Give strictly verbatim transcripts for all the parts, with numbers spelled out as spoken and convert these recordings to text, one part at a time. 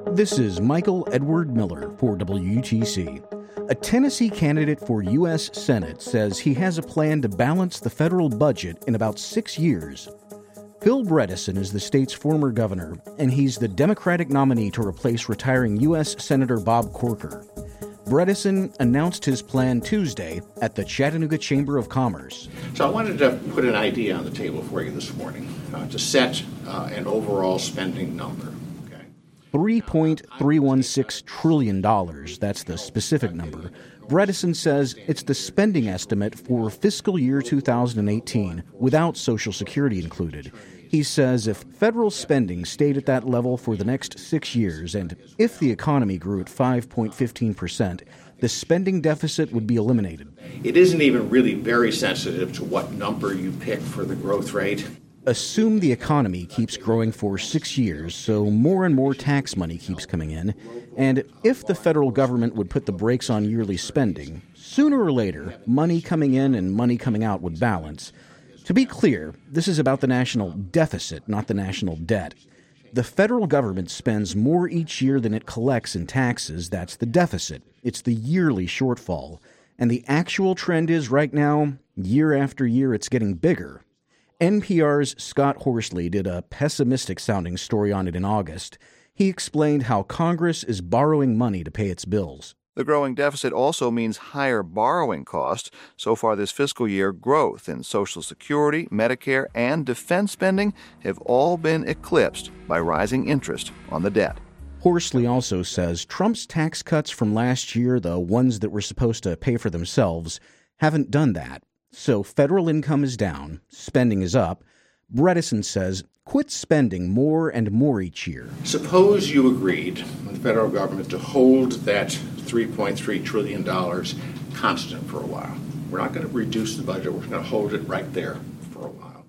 This is Michael Edward Miller for W U T C. A Tennessee candidate for U S Senate says he has a plan to balance the federal budget in about six years. Phil Bredesen is the state's former governor, and he's the Democratic nominee to replace retiring U S Senator Bob Corker. Bredesen announced his plan Tuesday at the Chattanooga Chamber of Commerce. So I wanted to put an idea on the table for you this morning uh, to set uh, an overall spending number. Okay. three point three one six trillion dollars, that's the specific number. Bredesen says it's the spending estimate for fiscal year two thousand eighteen, without Social Security included. He says if federal spending stayed at that level for the next six years, and if the economy grew at five point one five percent, the spending deficit would be eliminated. It isn't even really very sensitive to what number you pick for the growth rate. Assume the economy keeps growing for six years, so more and more tax money keeps coming in, and if the federal government would put the brakes on yearly spending, sooner or later, money coming in and money coming out would balance. To be clear, this is about the national deficit, not the national debt. The federal government spends more each year than it collects in taxes. That's the deficit. It's the yearly shortfall. And the actual trend is right now, year after year, it's getting bigger. N P R's Scott Horsley did a pessimistic-sounding story on it in August. He explained how Congress is borrowing money to pay its bills. The growing deficit also means higher borrowing costs. So far this fiscal year, growth in Social Security, Medicare, and defense spending have all been eclipsed by rising interest on the debt. Horsley also says Trump's tax cuts from last year, the ones that were supposed to pay for themselves, haven't done that. So federal income is down, spending is up. Bredesen says quit spending more and more each year. Suppose you agreed with the federal government to hold that three point three trillion dollars constant for a while. We're not going to reduce the budget. We're going to hold it right there for a while.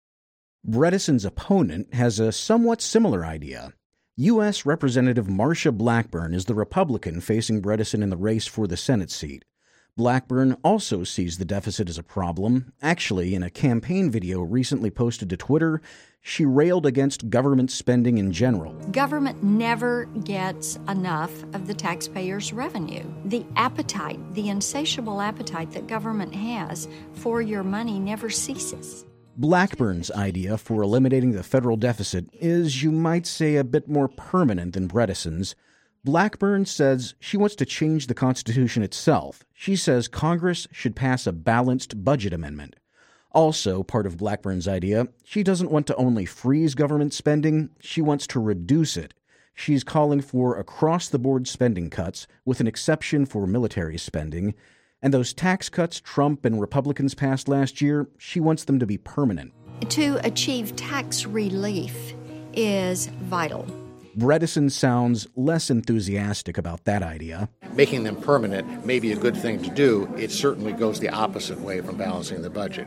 Bredesen's opponent has a somewhat similar idea. U S Representative Marsha Blackburn is the Republican facing Bredesen in the race for the Senate seat. Blackburn also sees the deficit as a problem. Actually, in a campaign video recently posted to Twitter, she railed against government spending in general. Government never gets enough of the taxpayers' revenue. The appetite, the insatiable appetite that government has for your money never ceases. Blackburn's idea for eliminating the federal deficit is, you might say, a bit more permanent than Bredesen's. Blackburn says she wants to change the Constitution itself. She says Congress should pass a balanced budget amendment. Also, part of Blackburn's idea, she doesn't want to only freeze government spending, she wants to reduce it. She's calling for across-the-board spending cuts, with an exception for military spending. And those tax cuts Trump and Republicans passed last year, she wants them to be permanent. To achieve tax relief is vital. Bredesen sounds less enthusiastic about that idea. Making them permanent may be a good thing to do. It certainly goes the opposite way from balancing the budget.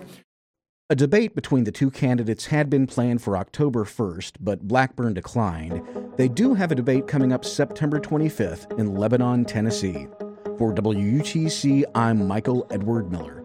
A debate between the two candidates had been planned for October first, but Blackburn declined. They do have a debate coming up September twenty-fifth in Lebanon, Tennessee. For W U T C, I'm Michael Edward Miller.